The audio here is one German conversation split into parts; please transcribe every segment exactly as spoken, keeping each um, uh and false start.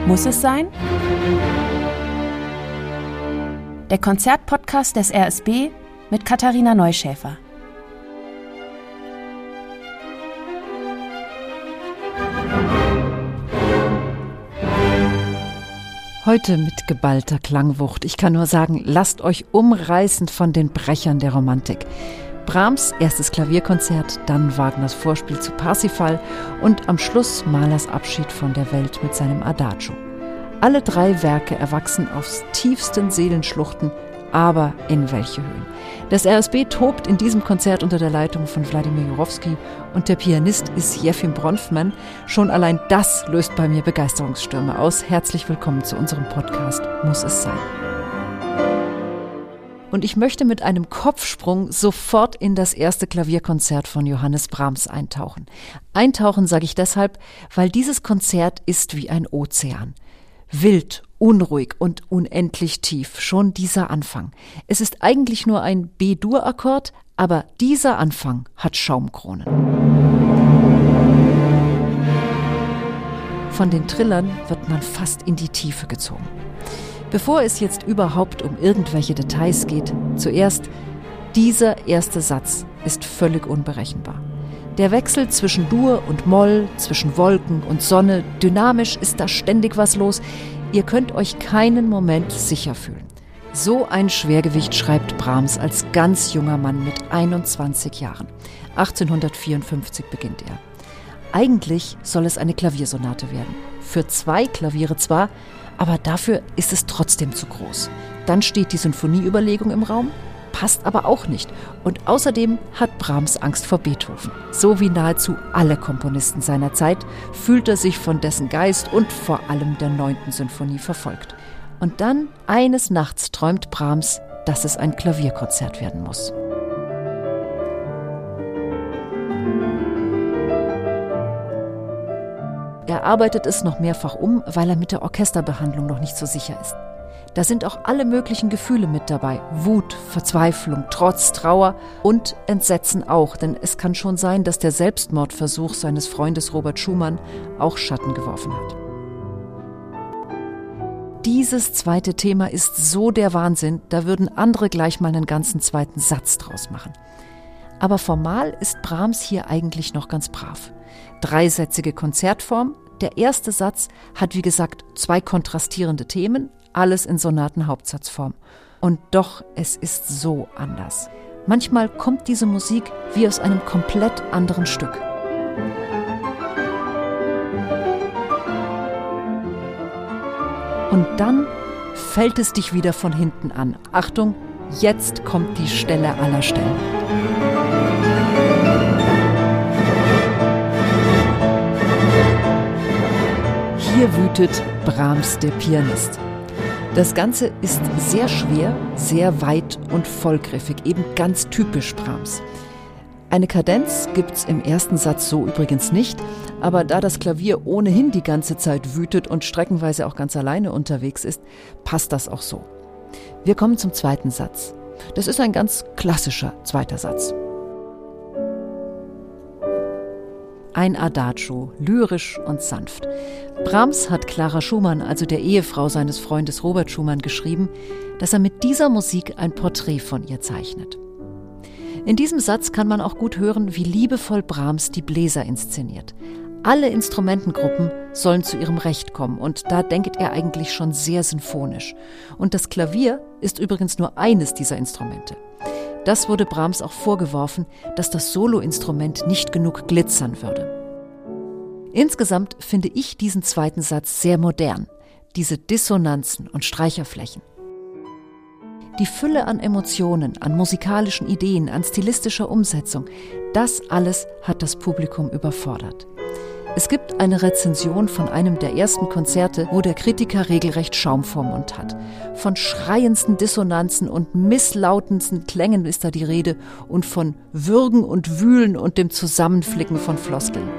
Muss es sein? Der Konzertpodcast des R S B mit Katharina Neuschäfer. Heute mit geballter Klangwucht. Ich kann nur sagen, lasst euch umreißen von den Brechern der Romantik. Brahms' erstes Klavierkonzert, dann Wagners Vorspiel zu Parsifal und am Schluss Mahlers Abschied von der Welt mit seinem Adagio. Alle drei Werke erwachsen aus tiefsten Seelenschluchten, aber in welche Höhen. Das R S B tobt in diesem Konzert unter der Leitung von Wladimir Jurowski und der Pianist ist Jefim Bronfman. Schon allein das löst bei mir Begeisterungsstürme aus. Herzlich willkommen zu unserem Podcast Muss es sein. Und ich möchte mit einem Kopfsprung sofort in das erste Klavierkonzert von Johannes Brahms eintauchen. Eintauchen sage ich deshalb, weil dieses Konzert ist wie ein Ozean. Wild, unruhig und unendlich tief, schon dieser Anfang. Es ist eigentlich nur ein B-Dur-Akkord, aber dieser Anfang hat Schaumkronen. Von den Trillern wird man fast in die Tiefe gezogen. Bevor es jetzt überhaupt um irgendwelche Details geht, zuerst, dieser erste Satz ist völlig unberechenbar. Der Wechsel zwischen Dur und Moll, zwischen Wolken und Sonne, dynamisch ist da ständig was los. Ihr könnt euch keinen Moment sicher fühlen. So ein Schwergewicht schreibt Brahms als ganz junger Mann mit einundzwanzig Jahren. achtzehnhundertvierundfünfzig beginnt er. Eigentlich soll es eine Klaviersonate werden. Für zwei Klaviere zwar, aber dafür ist es trotzdem zu groß. Dann steht die Sinfonieüberlegung im Raum, passt aber auch nicht. Und außerdem hat Brahms Angst vor Beethoven. So wie nahezu alle Komponisten seiner Zeit fühlt er sich von dessen Geist und vor allem der neunten Sinfonie verfolgt. Und dann, eines Nachts, träumt Brahms, dass es ein Klavierkonzert werden muss. Er arbeitet es noch mehrfach um, weil er mit der Orchesterbehandlung noch nicht so sicher ist. Da sind auch alle möglichen Gefühle mit dabei. Wut, Verzweiflung, Trotz, Trauer und Entsetzen auch. Denn es kann schon sein, dass der Selbstmordversuch seines Freundes Robert Schumann auch Schatten geworfen hat. Dieses zweite Thema ist so der Wahnsinn, da würden andere gleich mal einen ganzen zweiten Satz draus machen. Aber formal ist Brahms hier eigentlich noch ganz brav. Dreisätzige Konzertform. Der erste Satz hat, wie gesagt, zwei kontrastierende Themen, alles in Sonatenhauptsatzform. Und doch, es ist so anders. Manchmal kommt diese Musik wie aus einem komplett anderen Stück. Und dann fällt es dich wieder von hinten an. Achtung, jetzt kommt die Stelle aller Stellen. Hier wütet Brahms, der Pianist. Das Ganze ist sehr schwer, sehr weit und vollgriffig, eben ganz typisch Brahms. Eine Kadenz gibt's im ersten Satz so übrigens nicht, aber da das Klavier ohnehin die ganze Zeit wütet und streckenweise auch ganz alleine unterwegs ist, passt das auch so. Wir kommen zum zweiten Satz. Das ist ein ganz klassischer zweiter Satz. Ein Adagio, lyrisch und sanft. Brahms hat Clara Schumann, also der Ehefrau seines Freundes Robert Schumann, geschrieben, dass er mit dieser Musik ein Porträt von ihr zeichnet. In diesem Satz kann man auch gut hören, wie liebevoll Brahms die Bläser inszeniert. Alle Instrumentengruppen sollen zu ihrem Recht kommen und da denkt er eigentlich schon sehr sinfonisch. Und das Klavier ist übrigens nur eines dieser Instrumente. Das wurde Brahms auch vorgeworfen, dass das Soloinstrument nicht genug glitzern würde. Insgesamt finde ich diesen zweiten Satz sehr modern, diese Dissonanzen und Streicherflächen. Die Fülle an Emotionen, an musikalischen Ideen, an stilistischer Umsetzung, das alles hat das Publikum überfordert. Es gibt eine Rezension von einem der ersten Konzerte, wo der Kritiker regelrecht Schaum vorm Mund hat. Von schreiendsten Dissonanzen und misslautendsten Klängen ist da die Rede und von Würgen und Wühlen und dem Zusammenflicken von Floskeln.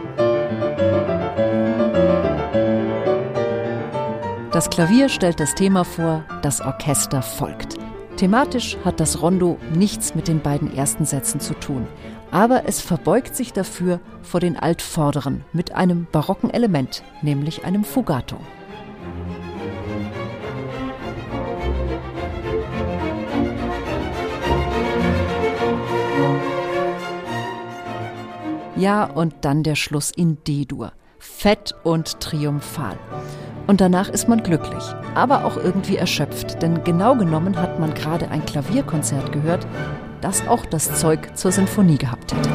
Das Klavier stellt das Thema vor, das Orchester folgt. Thematisch hat das Rondo nichts mit den beiden ersten Sätzen zu tun. Aber es verbeugt sich dafür vor den Altvorderen mit einem barocken Element, nämlich einem Fugato. Ja, und dann der Schluss in D-Dur. Fett und triumphal. Und danach ist man glücklich, aber auch irgendwie erschöpft, denn genau genommen hat man gerade ein Klavierkonzert gehört, das auch das Zeug zur Sinfonie gehabt hätte.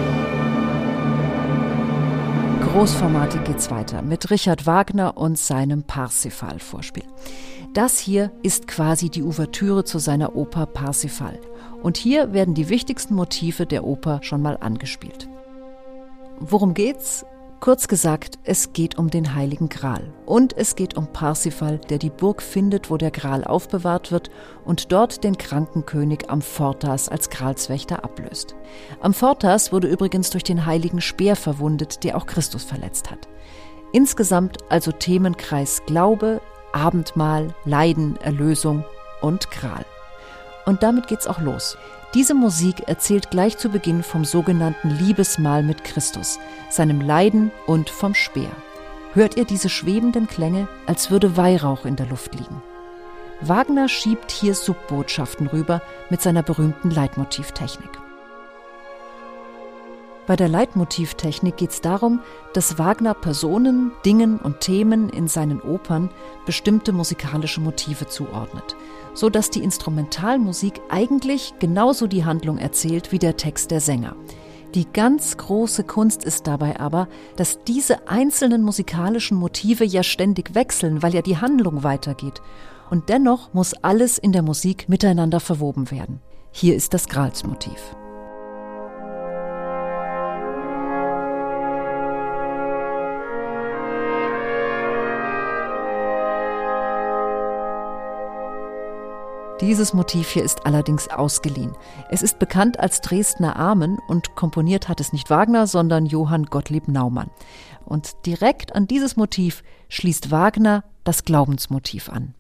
Großformatig geht's weiter mit Richard Wagner und seinem Parsifal-Vorspiel. Das hier ist quasi die Ouvertüre zu seiner Oper Parsifal. Und hier werden die wichtigsten Motive der Oper schon mal angespielt. Worum geht's? Kurz gesagt, es geht um den Heiligen Gral. Und es geht um Parsifal, der die Burg findet, wo der Gral aufbewahrt wird und dort den kranken König Amfortas als Gralswächter ablöst. Amfortas wurde übrigens durch den heiligen Speer verwundet, der auch Christus verletzt hat. Insgesamt also Themenkreis Glaube, Abendmahl, Leiden, Erlösung und Gral. Und damit geht's auch los. Diese Musik erzählt gleich zu Beginn vom sogenannten Liebesmahl mit Christus, seinem Leiden und vom Speer. Hört ihr diese schwebenden Klänge, als würde Weihrauch in der Luft liegen? Wagner schiebt hier Subbotschaften rüber mit seiner berühmten Leitmotivtechnik. Bei der Leitmotivtechnik geht es darum, dass Wagner Personen, Dingen und Themen in seinen Opern bestimmte musikalische Motive zuordnet, so dass die Instrumentalmusik eigentlich genauso die Handlung erzählt wie der Text der Sänger. Die ganz große Kunst ist dabei aber, dass diese einzelnen musikalischen Motive ja ständig wechseln, weil ja die Handlung weitergeht. Und dennoch muss alles in der Musik miteinander verwoben werden. Hier ist das Gralsmotiv. Dieses Motiv hier ist allerdings ausgeliehen. Es ist bekannt als Dresdner Amen und komponiert hat es nicht Wagner, sondern Johann Gottlieb Naumann. Und direkt an dieses Motiv schließt Wagner das Glaubensmotiv an.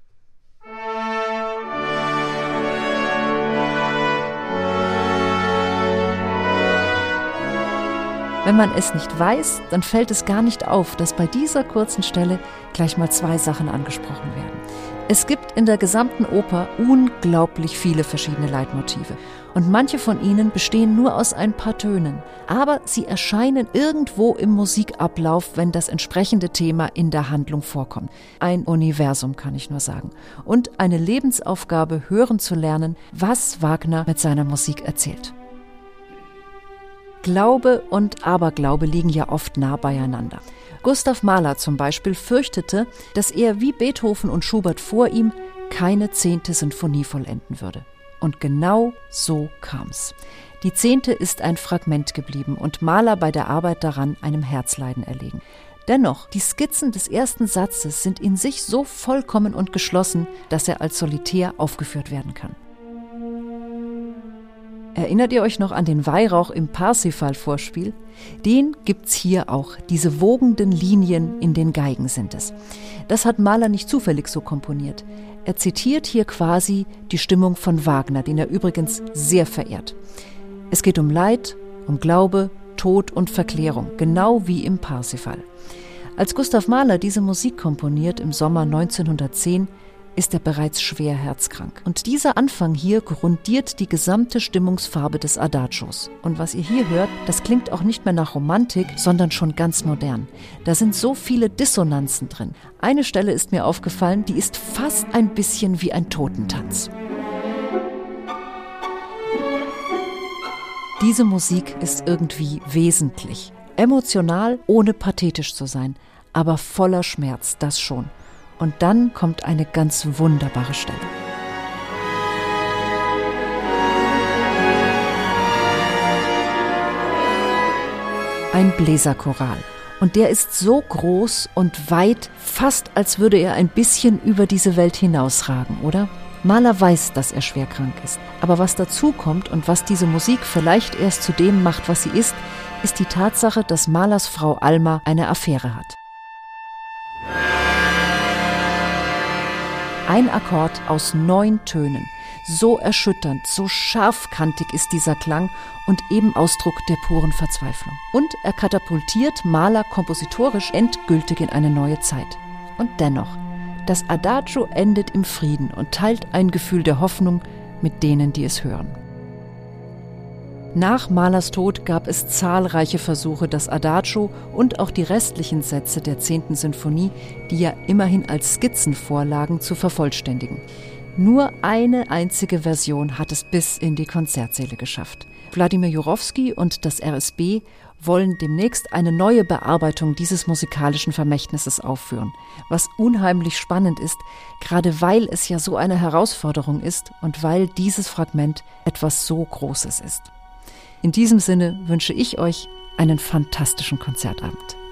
Wenn man es nicht weiß, dann fällt es gar nicht auf, dass bei dieser kurzen Stelle gleich mal zwei Sachen angesprochen werden. Es gibt in der gesamten Oper unglaublich viele verschiedene Leitmotive und manche von ihnen bestehen nur aus ein paar Tönen, aber sie erscheinen irgendwo im Musikablauf, wenn das entsprechende Thema in der Handlung vorkommt. Ein Universum, kann ich nur sagen. Und eine Lebensaufgabe, hören zu lernen, was Wagner mit seiner Musik erzählt. Glaube und Aberglaube liegen ja oft nah beieinander. Gustav Mahler zum Beispiel fürchtete, dass er wie Beethoven und Schubert vor ihm keine zehnte Sinfonie vollenden würde. Und genau so kam's. Die zehnte ist ein Fragment geblieben und Mahler bei der Arbeit daran einem Herzleiden erlegen. Dennoch, die Skizzen des ersten Satzes sind in sich so vollkommen und geschlossen, dass er als Solitär aufgeführt werden kann. Erinnert ihr euch noch an den Weihrauch im Parsifal-Vorspiel? Den gibt's hier auch. Diese wogenden Linien in den Geigen sind es. Das hat Mahler nicht zufällig so komponiert. Er zitiert hier quasi die Stimmung von Wagner, den er übrigens sehr verehrt. Es geht um Leid, um Glaube, Tod und Verklärung, genau wie im Parsifal. Als Gustav Mahler diese Musik komponiert im Sommer neunzehnhundertzehn, ist er bereits schwer herzkrank. Und dieser Anfang hier grundiert die gesamte Stimmungsfarbe des Adagios. Und was ihr hier hört, das klingt auch nicht mehr nach Romantik, sondern schon ganz modern. Da sind so viele Dissonanzen drin. Eine Stelle ist mir aufgefallen, die ist fast ein bisschen wie ein Totentanz. Diese Musik ist irgendwie wesentlich, emotional, ohne pathetisch zu sein, aber voller Schmerz, das schon. Und dann kommt eine ganz wunderbare Stelle. Ein Bläserchoral. Und der ist so groß und weit, fast als würde er ein bisschen über diese Welt hinausragen, oder? Mahler weiß, dass er schwer krank ist. Aber was dazu kommt und was diese Musik vielleicht erst zu dem macht, was sie ist, ist die Tatsache, dass Mahlers Frau Alma eine Affäre hat. Ein Akkord aus neun Tönen. So erschütternd, so scharfkantig ist dieser Klang und eben Ausdruck der puren Verzweiflung. Und er katapultiert Mahler kompositorisch endgültig in eine neue Zeit. Und dennoch, das Adagio endet im Frieden und teilt ein Gefühl der Hoffnung mit denen, die es hören. Nach Mahlers Tod gab es zahlreiche Versuche, das Adagio und auch die restlichen Sätze der zehnten Sinfonie, die ja immerhin als Skizzen vorlagen, zu vervollständigen. Nur eine einzige Version hat es bis in die Konzertsäle geschafft. Wladimir Jurowski und das R S B wollen demnächst eine neue Bearbeitung dieses musikalischen Vermächtnisses aufführen, was unheimlich spannend ist, gerade weil es ja so eine Herausforderung ist und weil dieses Fragment etwas so Großes ist. In diesem Sinne wünsche ich euch einen fantastischen Konzertabend.